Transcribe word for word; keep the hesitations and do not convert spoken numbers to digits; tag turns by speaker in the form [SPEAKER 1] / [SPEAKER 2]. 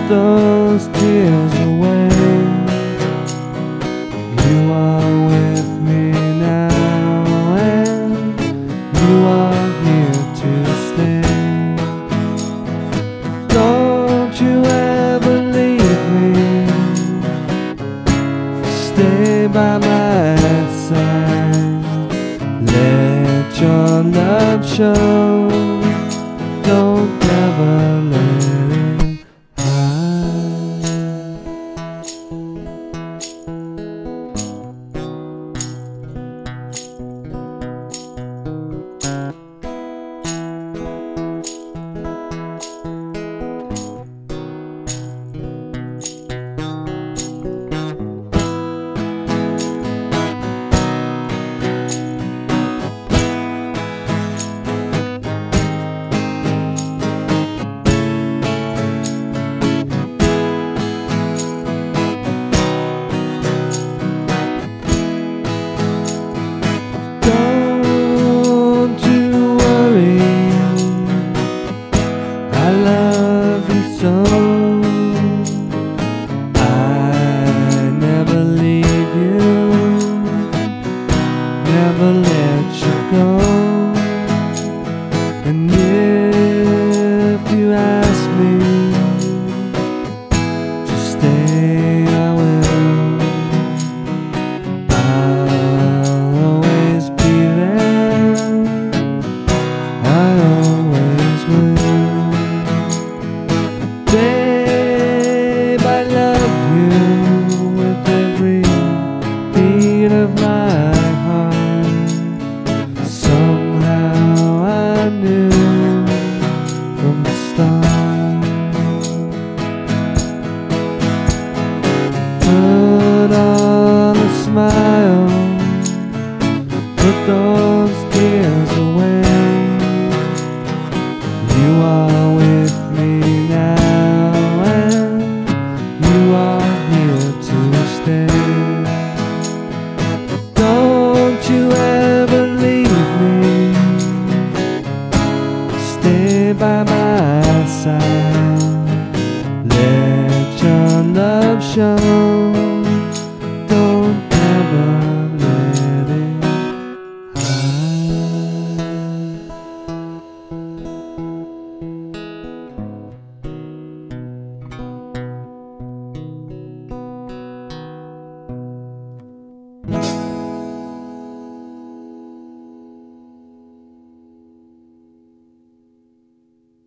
[SPEAKER 1] those tears away. You are with me now, and you are here to stay. Don't you ever leave me, stay by my side. Let your love show, don't ever let it hide. Don't you worry, I love you so. I never leave you, never let you go. And if you ask me to stay, I will. I'll always be there, I always will. Babe, I love you with every beat of my heart. Somehow I knew from the start. Put on a smile, put those tears away. You are with me now, and you are here to stay. Don't you ever leave me, stay by my side.